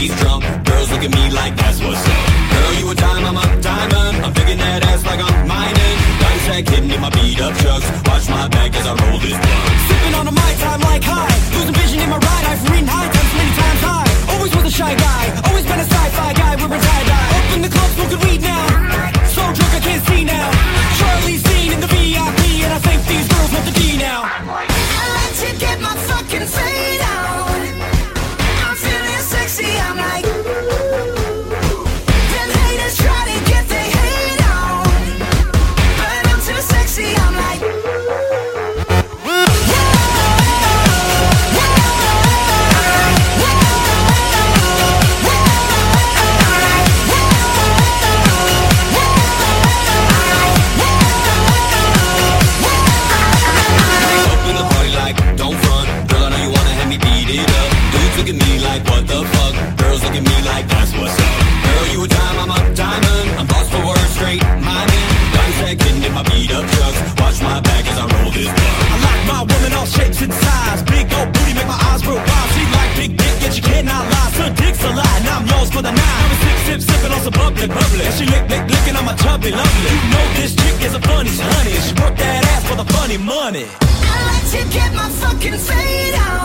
she's drunk. Girls look at me like that's what's up. Girl, you a dime, I'm a diamond. I'm digging that ass like I'm mining. Got a sack hidden in my beat up chucks. Watch my back as I roll this blunt. Sipping on a Mai Tai like high. Losing vision in my ride. I've read high times many times high. Always was a shy guy. Always been a sci-fi guy with a tie-dye. Up in the club smoking weed now. So drunk I can't see now. Charlie's seen in the VIP, and I think these girls want the D now. I like to get my fucking fade out. I'm feeling sexy, I'm like them haters try to get their hate on, but I'm too sexy, I'm like look at me like what the fuck. Girls look at me like that's what's up. Girl, you a dime, I'm a diamond. I'm lost for words, straight my man. Got a sack hidden in my beat up chucks. Watch my back as I roll this blunt. I like my woman all shapes and size. Big old booty make my eyes real wild. She like big dick, yet she cannot lie. So dick's a lie, now I'm yours for the night. I'm a sip, sipping on some bubbly. And she licking on my chubby lovely. You know this chick is a funny honey. She work that ass for the funny money. I like to get my fucking fade out.